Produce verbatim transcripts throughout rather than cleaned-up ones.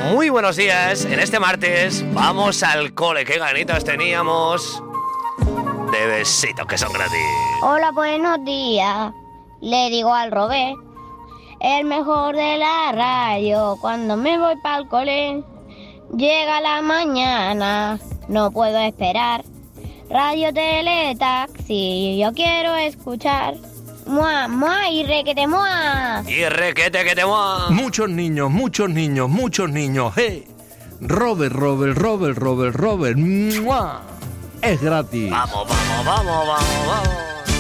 Muy buenos días. En este martes vamos al cole. Qué ganitas teníamos de besitos que son gratis. Hola, buenos días. Le digo al Robert, el mejor de la radio. Cuando me voy para el cole, llega la mañana, no puedo esperar. Radio, tele, taxi, yo quiero escuchar. Mua, mua y requete mua. Y requete que te mua. Muchos niños, muchos niños, muchos niños. ¡Hey! Robert, Robert, Robert, Robert, Robert. ¡Mua! Es gratis. Vamos, vamos, vamos, vamos, vamos.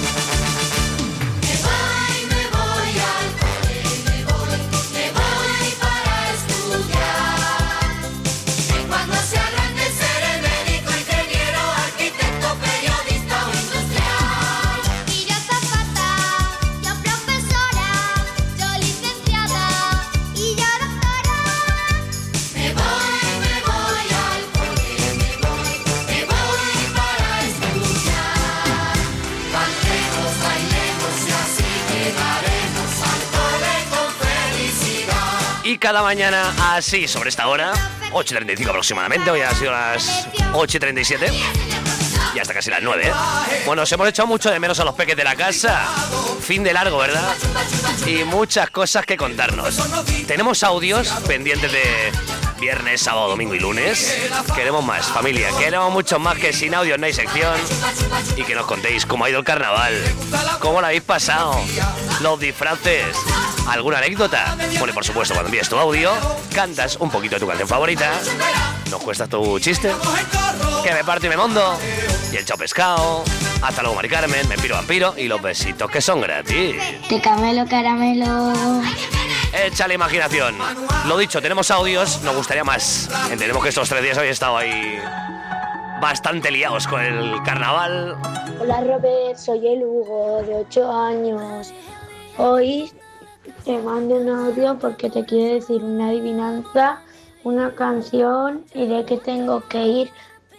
Y cada mañana, así, sobre esta hora, ocho y treinta y cinco aproximadamente, hoy han sido las ocho y treinta y siete, y hasta casi las nueve, ¿eh? Bueno, os hemos echado mucho de menos a los peques de la casa. Fin de largo, ¿verdad? Y muchas cosas que contarnos. Tenemos audios pendientes de viernes, sábado, domingo y lunes. Queremos más, familia, queremos mucho más que sin audios no hay sección. Y que nos contéis cómo ha ido el carnaval, cómo lo habéis pasado, los disfraces, alguna anécdota. Bueno, y por supuesto, cuando envíes tu audio, cantas un poquito de tu canción favorita, nos cuestas tu chiste, que me parto y me mondo, y el chao pescado. Hasta luego, Mari Carmen, me piro vampiro y los besitos que son gratis. De camelo, caramelo. Echa la imaginación. Lo dicho, tenemos audios, nos gustaría más. Entendemos que estos tres días habéis estado ahí bastante liados con el carnaval. Hola Robert, soy el Hugo, de ocho años. Hoy te mando un audio porque te quiero decir una adivinanza, una canción y de qué tengo que ir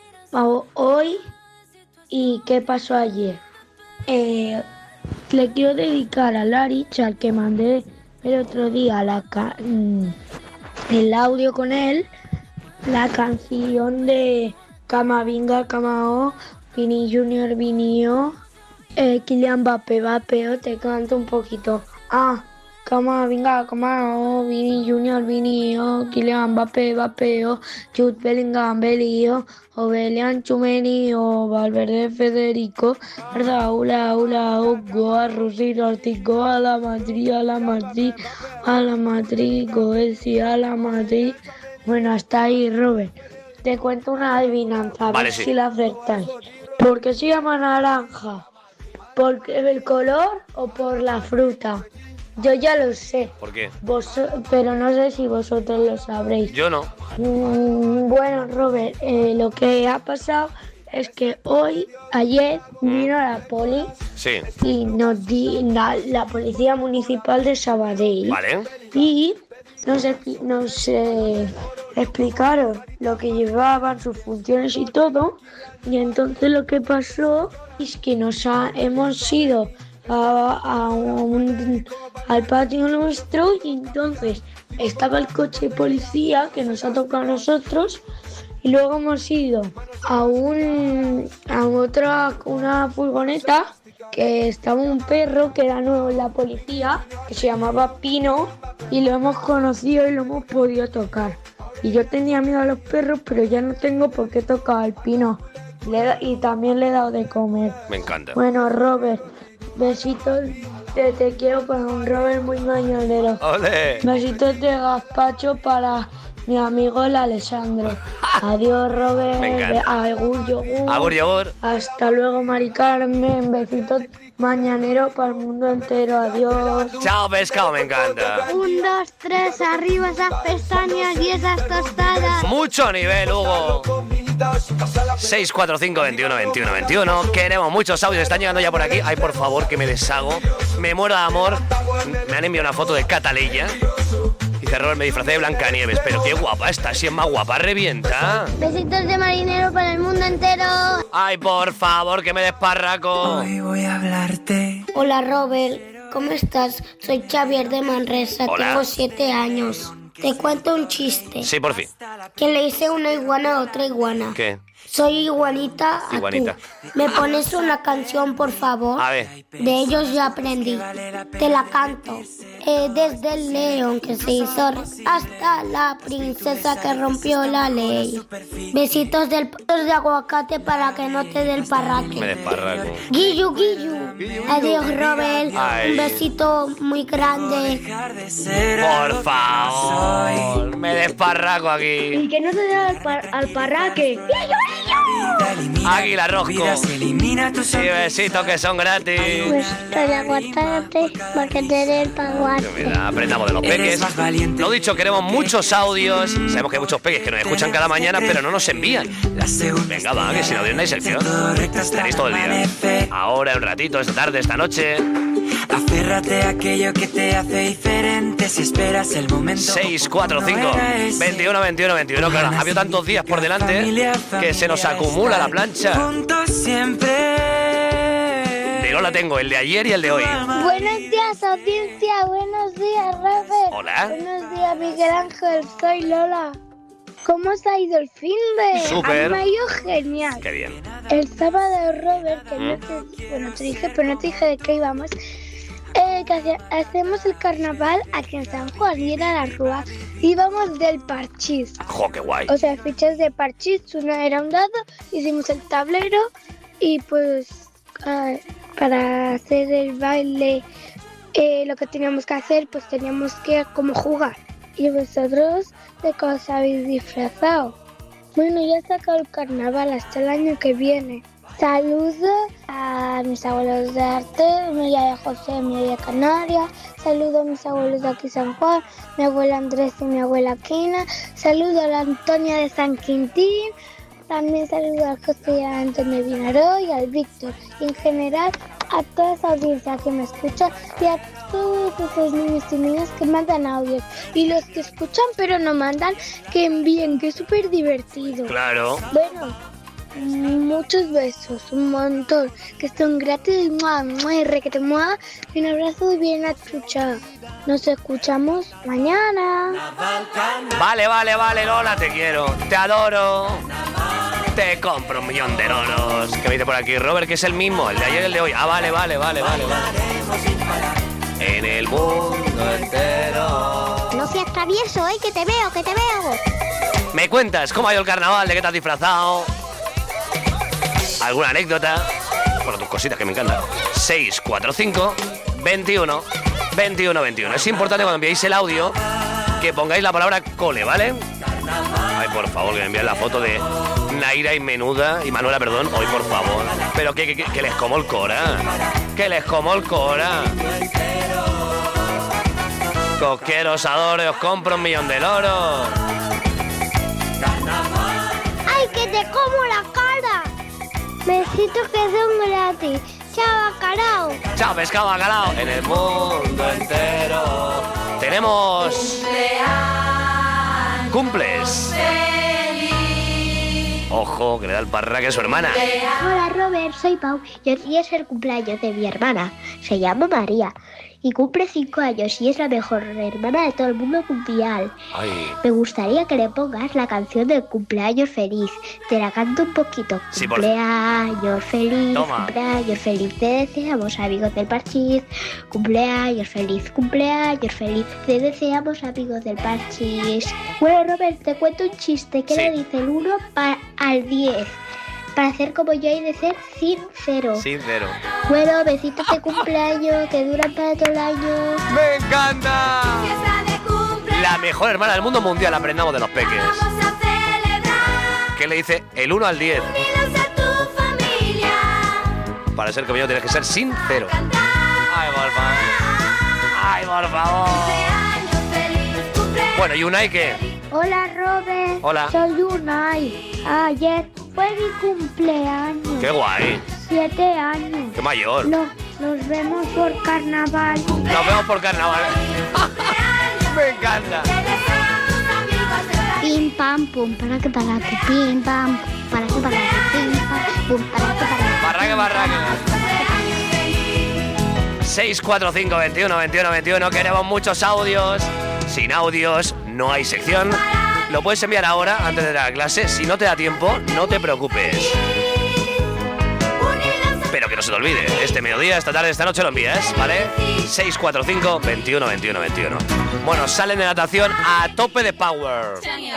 hoy y qué pasó ayer. Eh, le quiero dedicar a Larich, al que mandé el otro día la ca- el audio con él, la canción de Cama Vinga, Camao, Vini Junior, Vinio, eh, Kylian Mbappé, Mbappé, te canto un poquito. Ah, Cama Vinga, Camao, Vini Junior, Vinio, Kylian Mbappé, Mbappé, Jude Bellingham, Belio, Obelian Chumenio, Valverde Federico, Raúl, Raúl, Goa, Rosito, Artico, a la Madrid, a la Madrid, a la Madrid, Goesi, a la Madrid. Bueno, hasta ahí, Robert. Te cuento una adivinanza, a Vale, ver sí. si la acertáis. ¿Por qué se llama naranja? ¿Por el color o por la fruta? Yo ya lo sé, ¿Por qué? Vos, pero no sé si vosotros lo sabréis. Yo no. Mm, bueno, Robert, eh, lo que ha pasado es que hoy, ayer, vino la poli Sí. y nos di la, la policía municipal de Sabadell. Vale. Y nos, expli- nos eh, explicaron lo que llevaban, sus funciones y todo. Y entonces lo que pasó es que nos ha- hemos ido a, a un, al patio nuestro y entonces estaba el coche de policía que nos ha tocado a nosotros. Y luego hemos ido a un a otra una furgoneta que estaba un perro que era nuevo en la policía, que se llamaba Pino, y lo hemos conocido y lo hemos podido tocar. Y yo tenía miedo a los perros, pero ya no tengo por qué tocar al Pino. Le he da- y también le he dado de comer. Me encanta. Bueno, Robert, besitos, te, te quiero para un Robert muy mañanero. ¡Ole! Besitos de gazpacho para mi amigo el Alessandro. Adiós, Robert. Me encanta. Agur, yogur. Agur, yogur. Hasta luego, Mari Carmen. Besitos mañanero para el mundo entero. Adiós. Chao pescado, me encanta. Un, dos, tres, arriba esas pestañas y esas tostadas. Mucho nivel, Hugo. seis cuatro cinco, veintiuno, veintiuno, veintiuno. Queremos muchos audios, están llegando ya por aquí. Ay, por favor, que me deshago. Me muero de amor. Me han enviado una foto de Cataleya. Dice Robert, me disfracé de Blancanieves. Pero qué guapa está, si es más guapa, revienta. Besitos de marinero para el mundo entero. Ay, por favor, que me desparraco. Hoy voy a hablarte. Hola, Robert. ¿Cómo estás? Soy Xavier de Manresa. Hola. Tengo siete años. te cuento un chiste. Sí, por fin. Que le hice una iguana a otra iguana. ¿Qué? Soy iguanita a Iguanita. tú. ¿Me pones una canción, por favor? A ver. De ellos ya aprendí. Te la canto. Eh, desde el león que se hizo rey hasta la princesa que rompió la ley. Besitos del besitos de aguacate para que no te dé el Me parraque. desparraco. Guillu, guillu. Adiós, Robert. Ay. Un besito muy grande. Por favor. Me desparraco aquí. Y que no te dé al, par- al parraque. Águila Rosco. Elimina tus Sí, besitos que son gratis. Besito de aguacate para que te dé el paguate. Mira, aprendamos de los peques. más valiente. Lo dicho, queremos muchos audios. Sabemos que hay muchos peques que nos escuchan cada mañana, pero no nos envían. La segunda Venga, va, que si no hay sección. todo recto hasta Tenéis todo el día. amanecer. Ahora, un ratito, esta tarde, esta noche. Aférrate a aquello que te hace diferente. Si esperas el momento seis, cuatro, cinco, veintiuno, veintiuno, veintiuno. Claro, ha habido tantos días por delante que se nos acumula la plancha. Juntos siempre. De Lola tengo el de ayer y el de hoy. Buenos días, audiencia. Buenos días, Robert. Hola. Buenos días, Miguel Ángel. Soy Lola. ¿Cómo os ha ido el fin de? Súper. A mí me ha ido genial. Qué bien. El sábado, Robert, que no ¿Mm? te, bueno, te dije, pero no te dije de qué íbamos. Eh, que hace- hacemos el carnaval aquí en San Juan y era la Rúa. Íbamos del parchís. Jo, qué guay. O sea, fichas de parchís, una era un dado, hicimos el tablero y pues ah, para hacer el baile eh, lo que teníamos que hacer, pues teníamos que como jugar. ¿Y vosotros de qué os habéis disfrazado? Bueno, ya he sacado el carnaval hasta el año que viene. Saludo a mis abuelos de Arte, mi de José, mi de Canarias. Saludo a mis abuelos de aquí San Juan, mi abuela Andrés y mi abuela Quina. Saludo a la Antonia de San Quintín. También saludo al José y a Antonio Vinaró y al Víctor. Y en general a toda esa audiencia que me escucha y a todos esos niños y niñas que mandan audios. Y los que escuchan pero no mandan, que envíen, que es súper divertido. Claro. Bueno, muchos besos, un montón, que son gratis y mua, mua, y requete mua, y un abrazo bien achuchado. Nos escuchamos mañana. Vale, vale, vale, Lola, te quiero. Te adoro. Te compro un millón de loros. Que me dice por aquí Robert, que es el mismo, el de ayer y el de hoy. Ah, vale, vale, vale, vale, vale. En el mundo entero. No seas travieso, ¿eh? Que te veo, que te veo. ¿Me cuentas cómo ha ido el carnaval? ¿De qué te has disfrazado? ¿Alguna anécdota? Bueno, tus cositas que me encantan. seis, cuatro, cinco, veintiuno, veintiuno, veintiuno. Es importante cuando enviáis el audio que pongáis la palabra cole, ¿vale? Ay, por favor, que me envíen la foto de Naira y Menuda, y Manuela, perdón. Hoy, por favor. Pero que, que, que les como el cora. Que les como el cora. Coqueros, adores, os compro un millón de loros. ¡Ay, que te como la cara! Besitos que son gratis. Chao, bacalao. Chao, pescado bacalao. En el mundo entero tenemos cumples. Ojo, que le da el parraque a su hermana. Hola, Robert, soy Pau y hoy es el cumpleaños de mi hermana. Se llama María y cumple cinco años y es la mejor hermana de todo el mundo mundial. Ay, Me gustaría que le pongas la canción del cumpleaños feliz. Te la canto un poquito. Sí, por- Cumpleaños feliz, Toma. cumpleaños feliz, te deseamos amigos del parchís. Cumpleaños feliz, cumpleaños feliz, te deseamos amigos del parchís. Bueno, Robert, te cuento un chiste. ¿Qué Sí. le dice el uno pa- al diez? Para ser como yo hay de ser sincero. sincero. Bueno, besitos de cumpleaños que duran para todo el año. ¡Me encanta! La mejor hermana del mundo mundial, aprendamos de los peques. ¿Qué le dice el uno al diez? Para ser como yo tienes que ser sincero. Ay, por favor. Ay, por favor. Bueno, ¿y Unai qué? Hola, Robert. Hola. Soy Unai. Ayer fue mi cumpleaños. ¡Qué guay! Siete años. ¡Qué mayor! No, nos vemos por carnaval. Nos vemos por carnaval. Me encanta. Pim pam pum, para que para que pim pam, para que para que pim pam, pum, para que para que. Barraque, barraque. seis, cuatro, cinco, veintiuno, veintiuno, veintiuno. Queremos muchos audios. Sin audios no hay sección. Lo puedes enviar ahora, antes de la clase. Si no te da tiempo, no te preocupes. Pero que no se te olvide, este mediodía, esta tarde, esta noche lo envías, ¿vale? seis cuatro cinco, veintiuno, veintiuno, veintiuno. Bueno, salen de natación a tope de power.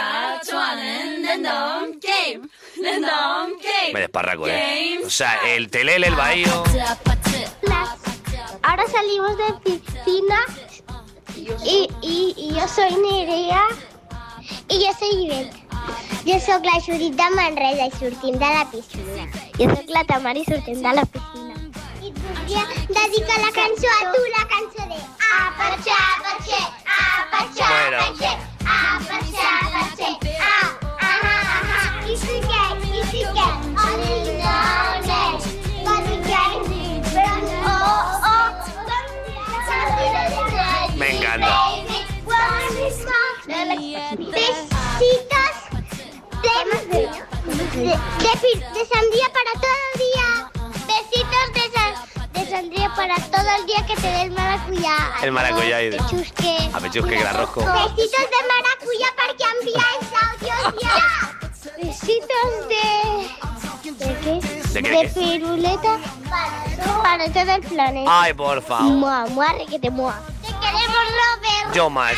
Me desparraco, ¿eh? O sea, el telele, el bahío. Ahora salimos de piscina y, y, y yo soy Nerea i jo soy Ivet. Jo sóc la Judit de Manresa i sortim de la piscina. Jo sóc la Tamara i sortim de la piscina. I et voldria dedicar la cançó a tu, la cançó de Apache, Apache, Apache, Apache, Apache, Apache, ah, aha, aha, i sí que, i sí que, only knowledge, body gang, oh, oh, me encanta. Besitos de, de, de, de sandía para todo el día. Besitos de, san, de sandía para todo el día, que te dé el maracuyá. El maracuyá y de pechusque. A pechusque, que la rosco. Besitos de maracuyá perquè enviáis audios ya. Besitos de... ¿De qué? ¿De qué? De piruleta para todo el planeta. Ay, por favor. Mua, mua, que te mua. Te queremos, Robert. Yo más.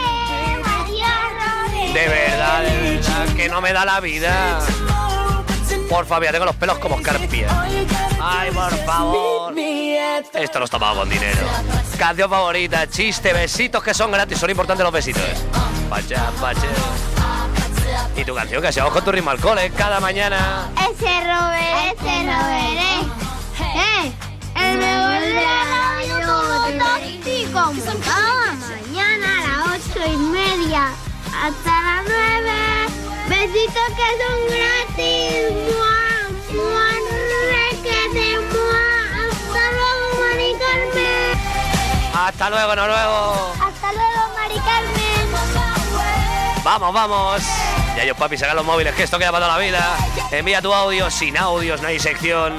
De verdad, de verdad, que no me da la vida. Por favor, ya tengo los pelos como escarpias. Ay, por favor. Esto no está pago con dinero. Canción favorita, chiste, besitos que son gratis. Son importantes los besitos. Pacha, pacha. Y tu canción, que hacemos con tu ritmo al cole cada mañana. Ese Robert, ese Robert, eh. Eh, el mejor de la radio tóxico. Cada mañana a las ocho y media hasta las nueve. Besitos que son gratis. Mua, mua, requete, mua. Hasta luego, Mari Carmen. Hasta luego, no luego. Hasta luego, Mari Carmen. Vamos, vamos. Ya yo, papi, saca los móviles, que esto queda para toda la vida. Envía tu audio, sin audios, no hay sección.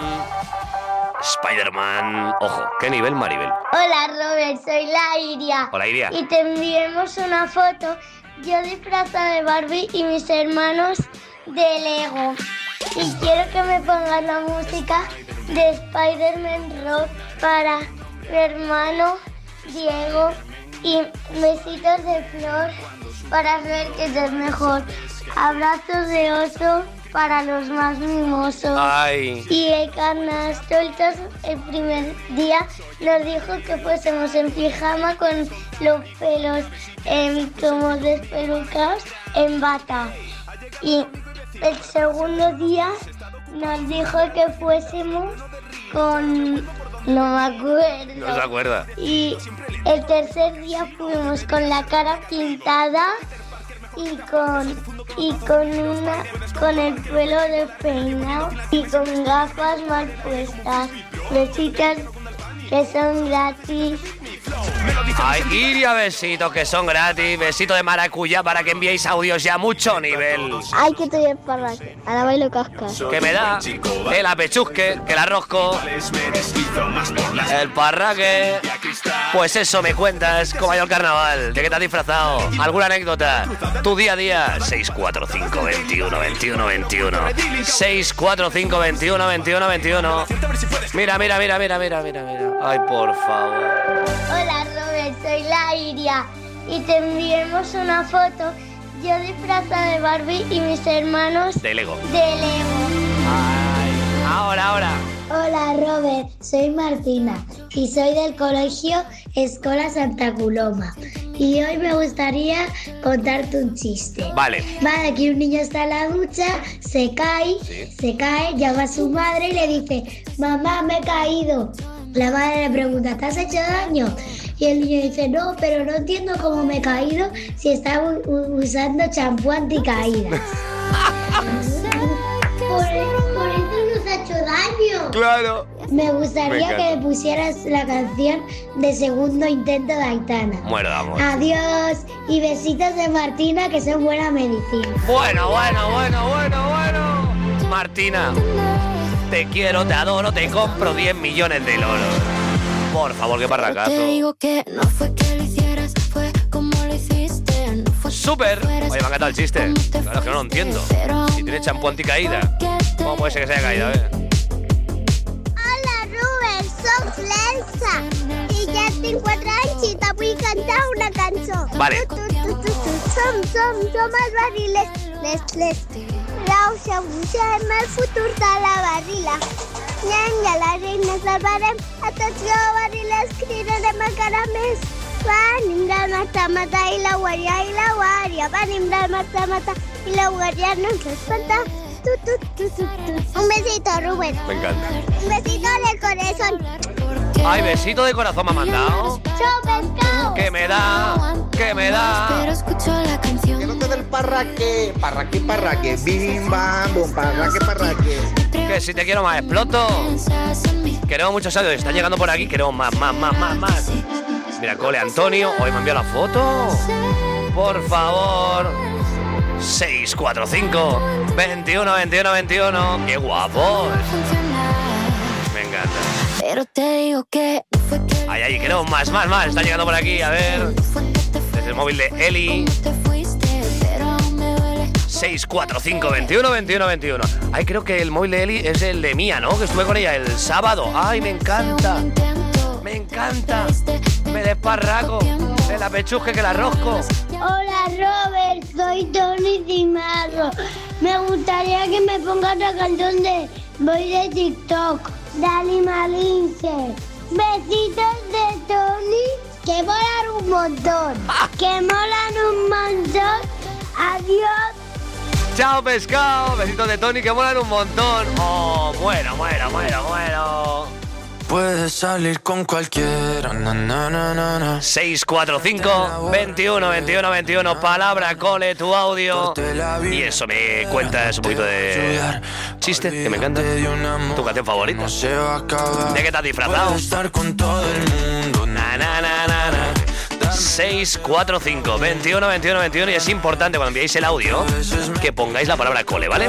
Spider-Man. Ojo, qué nivel, Maribel. Hola, Robert, soy la Iria. Hola, Iria. Y te enviemos una foto. Yo disfrazada de Barbie y mis hermanos de Lego. Y quiero que me pongas la música de Spider-Man Rock para mi hermano Diego. Y besitos de flor para ver que es el mejor. Abrazos de oso para los más mimosos. Ay. Y el Carnestoltes el primer día nos dijo que fuésemos en pijama con los pelos eh, como despelucados en bata. Y el segundo día nos dijo que fuésemos con... no me acuerdo. No se acuerda. Y el tercer día fuimos con la cara pintada y con y con una con el pelo despeinado y con gafas mal puestas. Besitos que son gratis. Ay, Iria, besitos que son gratis. Besito de maracuyá para que enviéis audios ya a mucho nivel. Ay, que estoy en parraque. Ahora bailo cascas. Que me da el apechusque, que la rosco, el parraque. Pues eso me cuentas, como ha ido el carnaval. ¿De qué te has disfrazado? ¿Alguna anécdota? Tu día a día. seis cuatro cinco, veintiuno, veintiuno, veintiuno. seis cuatro cinco, veintiuno, veintiuno, veintiuno. Mira, mira, mira, mira, mira, mira, mira. Ay, por favor. Hola, Robert, soy la Iria. Y te enviemos una foto. Yo disfrazada de Barbie y mis hermanos de Lego. De Lego. Ay, ahora, ahora. Hola, Robert, soy Martina y soy del colegio Escola Santa Coloma. Y hoy me gustaría contarte un chiste. Vale. Vale, aquí un niño está en la ducha, se cae, sí. se cae, llama a su madre y le dice: mamá, me he caído. La madre le pregunta: ¿te has hecho daño? Y el niño dice: no, pero no entiendo cómo me he caído si estaba usando champú anticaídas. por, por eso nos ha hecho daño. Claro. Me gustaría me que me pusieras la canción de Segundo Intento de Aitana. Muero de amor. Adiós y besitos de Martina, que son buena medicina. Bueno, bueno, bueno, bueno, bueno. Martina, te quiero, te adoro, te compro diez millones de loros. Por favor, qué parracazo. Te digo que no fue que lo hicieras, fue como lo hiciste. No fue súper. Oye, me ha encantado el chiste. Claro, es que no lo entiendo. Si tiene champú anticaída, ¿cómo puede ser que se haya caído? A ver. Hola, Rubén, soc l'Elsa. I ja tinc quatre anys i te vull cantar una cançó. Vale. Tu, tu, tu, tu, tu. Som, som, som el barril, les, les, les. Rauxa, busquem el futur de la barrila. Nyanya, la reina salvarem. Atenció, barriles, cridarem encara més. Venim del mata-mata i la guàrdia, i la guàrdia. Venim del mata-mata i la guàrdia no ens espanta. Tu, tu, tu, tu, tu. Un besito, Rubén. Me encanta. Un besito de corazón. Ay, besito de corazón me ha mandado. ¡Chao, pescado! ¿Qué me da? ¿Qué me da? Que no te dé el parraque, parraque, parraque, bim, bam, bum, parraque, parraque. Que si te quiero más, exploto. Queremos muchos audios, están llegando por aquí, queremos más, más, más, más, más. Mira, Cole Antonio, hoy me envió la foto. Por favor. seis cuatro cinco, veintiuno, veintiuno, veintiuno. ¡Qué guapos! Me encanta. Pero te digo que Ay, ay, queremos más, más, más. Están llegando por aquí, a ver. Desde el móvil de Eli. seis cuatro cinco, veintiuno, veintiuno, veintiuno. Ay, creo que el móvil de Eli es el de Mía, ¿no? Que estuve con ella el sábado. Ay, me encanta. Me encanta. Me desparraco. De la pechusque que la rosco. Hola Robert, soy Tony Cimarro. Me gustaría que me pongas la canción de Voy de TikTok. Dali Malinche. Besitos de Tony que molan un montón. Que molan un montón. Adiós. Chao, pescado. Besitos de Tony que molan un montón. Oh, muero, muero, muero, muero. Puedes salir con cualquiera. Na, na, na, na, na. seis cuatro cinco, veintiuno, veintiuno, veintiuno. Palabra, Cole, tu audio. Y eso, me cuentas un poquito de chiste, que me encanta. Tu canción favorita. ¿De qué te has disfrazado? Na, na, na, na, na. seis cuatro cinco, veintiuno, veintiuno, veintiuno. Y es importante cuando enviáis el audio que pongáis la palabra Cole, ¿vale?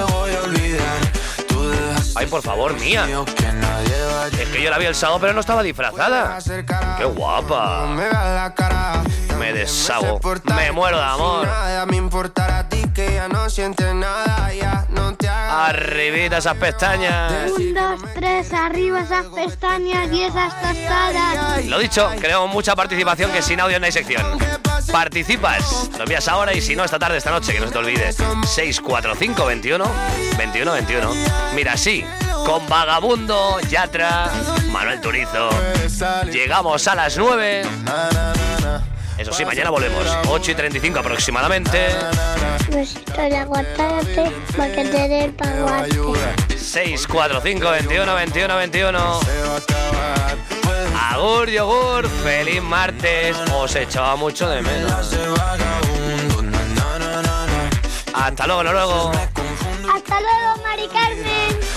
Ay, por favor, Mía. Es que yo la vi el sábado, pero no estaba disfrazada. ¡Qué guapa! Me deshago. Me muero de amor. Arribita esas pestañas. Un, dos, tres, arriba esas pestañas y esas tostadas. Lo dicho, queremos mucha participación, que sin audio no hay sección. Participas, lo envías ahora y si no esta tarde, esta noche, que no se te olvide. seis cuatro cinco, veintiuno, veintiuno, veintiuno. Mira, sí, con Vagabundo, Yatra, Manuel Turizo. Llegamos a las nueve. Eso sí, mañana volvemos, ocho y treinta y cinco aproximadamente. Besito de aguacate para que te dé el paguate. seis cuatro cinco, veintiuno, veintiuno, veintiuno. Agur, yogur, feliz martes. Os echaba mucho de menos. Hasta luego, luego. Hasta luego, Mari Carmen.